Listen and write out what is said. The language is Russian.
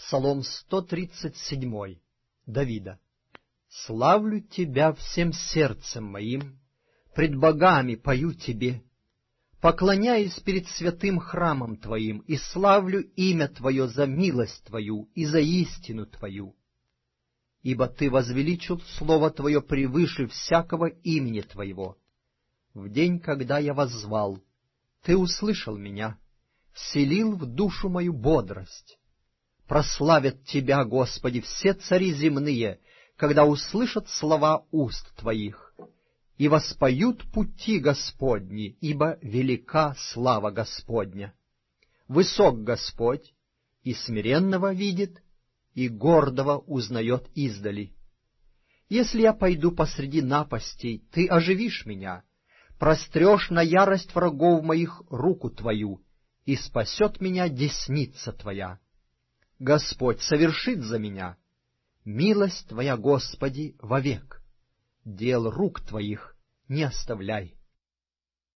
Псалом 137 Давида. «Славлю Тебя всем сердцем моим, пред богами пою Тебе, поклоняюсь перед святым храмом Твоим и славлю имя Твое за милость Твою и за истину Твою. Ибо Ты возвеличил слово Твое превыше всякого имени Твоего. В день, когда я воззвал, Ты услышал меня, вселил в душу мою бодрость. Прославят Тебя, Господи, все цари земные, когда услышат слова уст Твоих, и воспоют пути Господни, ибо велика слава Господня. Высок Господь, и смиренного видит, и гордого узнает издали. Если я пойду посреди напастей, Ты оживишь меня, прострешь на ярость врагов моих руку Твою, и спасет меня десница Твоя. Господь совершит за меня. Милость Твоя, Господи, вовек. Дел рук Твоих не оставляй.